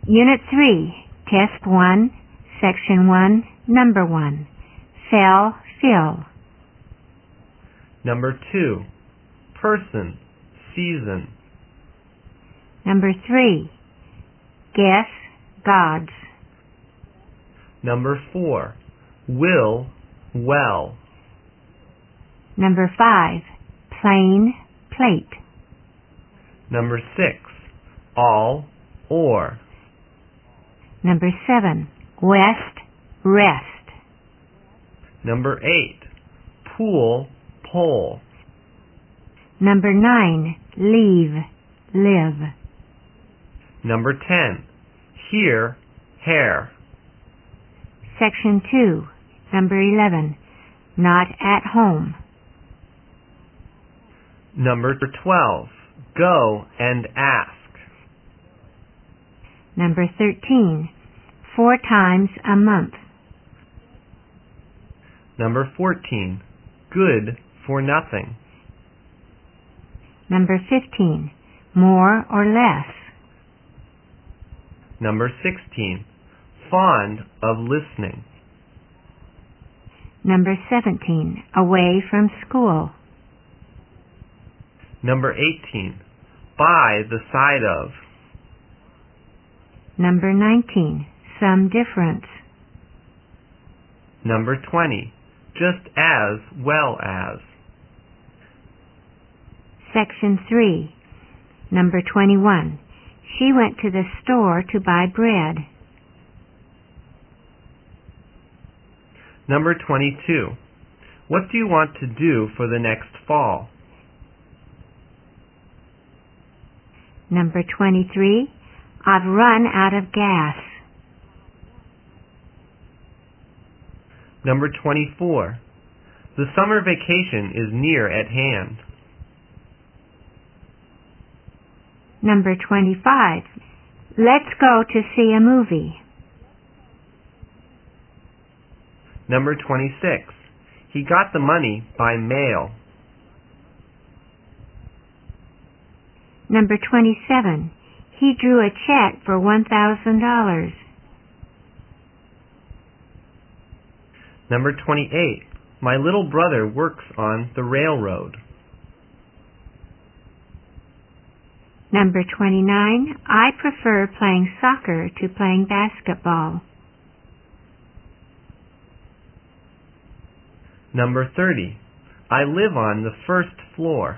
Unit 3, Test 1, Section 1, Number 1. Fell, fill. Number 2, person, season. Number 3, guess, gods. Number 4, will, well. Number 5, plain, plate. Number 6, all, or. Number 7, west, rest. Number 8, pool, pole. Number 9, leave, live. Number 10, here, hair. Section 2, Number 11, not at home. Number 12, go and ask. Number 13, 4 times a month. Number 14, good for nothing. Number 15, more or less. Number 16, fond of listening. Number 17, away from school. Number 18, by the side of. Number 19, some difference. Number 20, just as well as. Section 3, Number 21, she went to the store to buy bread. Number 22, what do you want to do for the next fall? Number 23, I've run out of gas. Number 24, the summer vacation is near at hand. Number 25, let's go to see a movie. Number 26, he got the money by mail. Number 27, he drew a check for $1,000. Number 28, my little brother works on the railroad. Number 29, I prefer playing soccer to playing basketball. Number 30, I live on the first floor.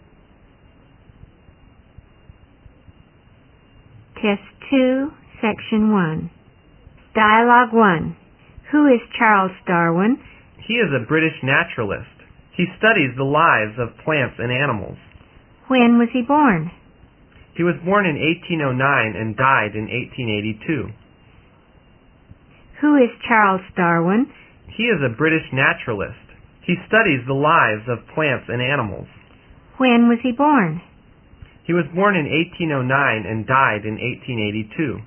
Test 2, Section 1. Dialogue 1. Who is Charles Darwin? He is a British naturalist. He studies the lives of plants and animals. When was he born? He was born in 1809 and died in 1882. Who is Charles Darwin? He is a British naturalist. He studies the lives of plants and animals. When was he born? He was born in 1809 and died in 1882.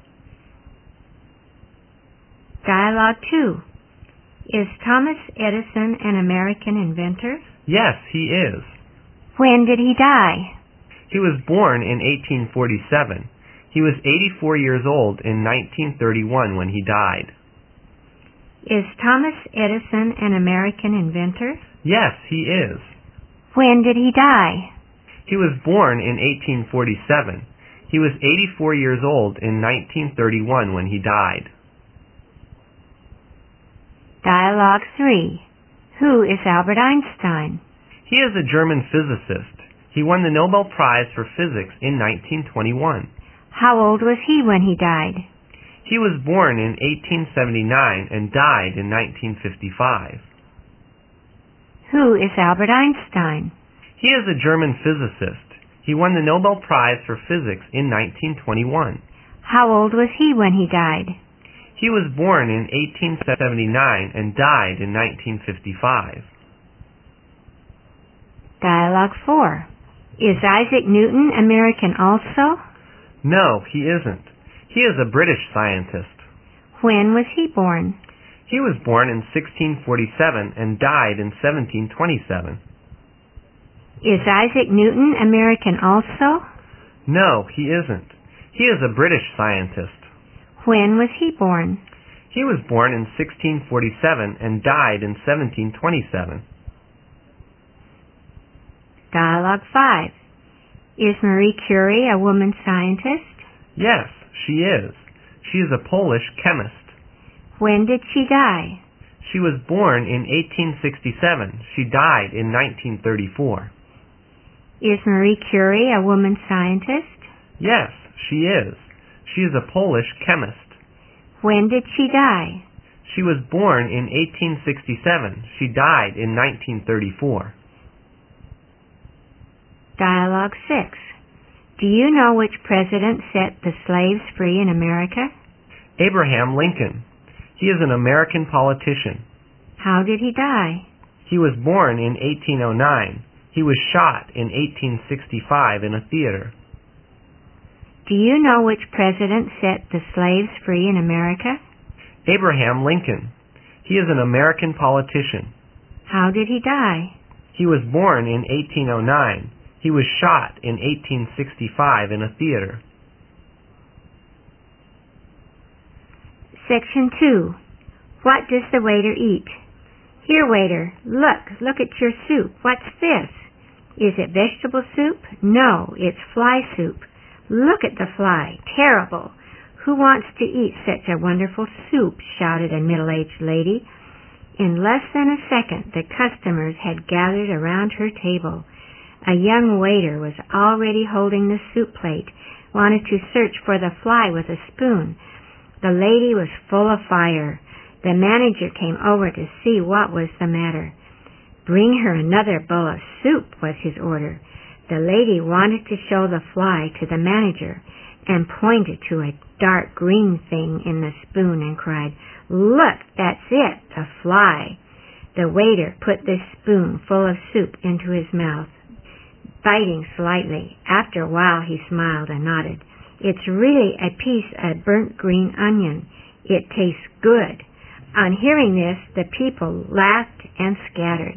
Dialogue 2. Is Thomas Edison an American inventor? Yes, he is. When did he die? He was born in 1847. He was 84 years old in 1931 when he died. Is Thomas Edison an American inventor? Yes, he is. When did he die? He was born in 1847. He was 84 years old in 1931 when he died. Dialogue 3. Who is Albert Einstein? He is a German physicist. He won the Nobel Prize for Physics in 1921. How old was he when he died? He was born in 1879 and died in 1955. Who is Albert Einstein? He is a German physicist. He won the Nobel Prize for Physics in 1921. How old was he when he died? He was born in 1879 and died in 1955. Dialogue 4. Is Isaac Newton American also? No, he isn't. He is a British scientist. When was he born? He was born in 1647 and died in 1727. Is Isaac Newton American also? No, he isn't. He is a British scientist. When was he born? He was born in 1647 and died in 1727. Dialogue 5. Is Marie Curie a woman scientist? Yes, she is. She is a Polish chemist. When did she die? She was born in 1867. She died in 1934. Is Marie Curie a woman scientist? Yes, she is. She is a Polish chemist. When did she die? She was born in 1867. She died in 1934. Dialogue 6. Do you know which president set the slaves free in America? Abraham Lincoln. He is an American politician. How did he die? He was born in 1809. He was shot in 1865 in a theater. Do you know which president set the slaves free in America? Abraham Lincoln. He is an American politician. How did he die? He was born in 1809. He was shot in 1865 in a theater. Section 2. What does the waiter eat? Here, waiter, look at your soup. What's this? Is it vegetable soup? No, it's fly soup. Look at the fly. Terrible. Who wants to eat such a wonderful soup? Shouted a middle-aged lady. In less than a second, the customers had gathered around her table. A young waiter was already holding the soup plate, wanted to search for the fly with a spoon. The lady was full of fire. The manager came over to see what was the matter. Bring her another bowl of soup, was his order. The lady wanted to show the fly to the manager and pointed to a dark green thing in the spoon and cried, "Look, that's it, the fly." The waiter put this spoon full of soup into his mouth, biting slightly. After a while he smiled and nodded. "It's really a piece of burnt green onion. It tastes good." On hearing this, the people laughed and scattered.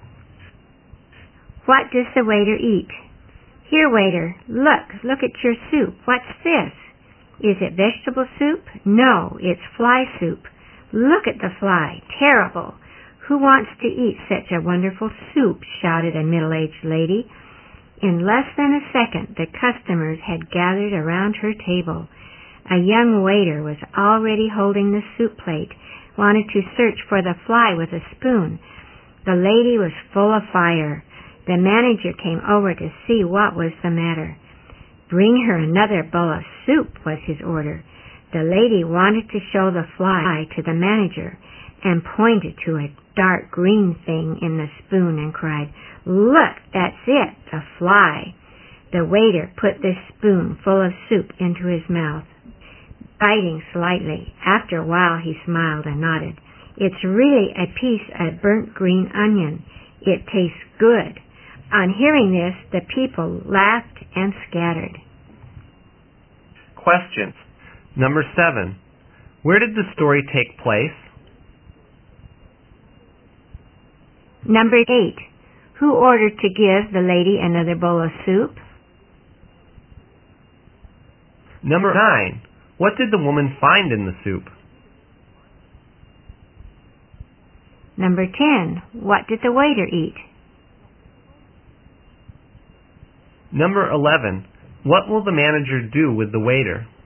What does the waiter eat? Here, waiter, look at your soup. What's this? Is it vegetable soup? No, it's fly soup. Look at the fly. Terrible. Who wants to eat such a wonderful soup? Shouted a middle-aged lady. In less than a second, the customers had gathered around her table. A young waiter was already holding the soup plate, wanted to search for the fly with a spoon. The lady was full of fire. The manager came over to see what was the matter. Bring her another bowl of soup, was his order. The lady wanted to show the fly to the manager and pointed to a dark green thing in the spoon and cried, "Look, that's it, the fly." The waiter put this spoon full of soup into his mouth, biting slightly. After a while he smiled and nodded. "It's really a piece of burnt green onion. It tastes good." On hearing this, the people laughed and scattered. Questions. Number 7. Where did the story take place? Number 8. Who ordered to give the lady another bowl of soup? Number 9. What did the woman find in the soup? Number 10. What did the waiter eat? Number 11. What will the manager do with the waiter?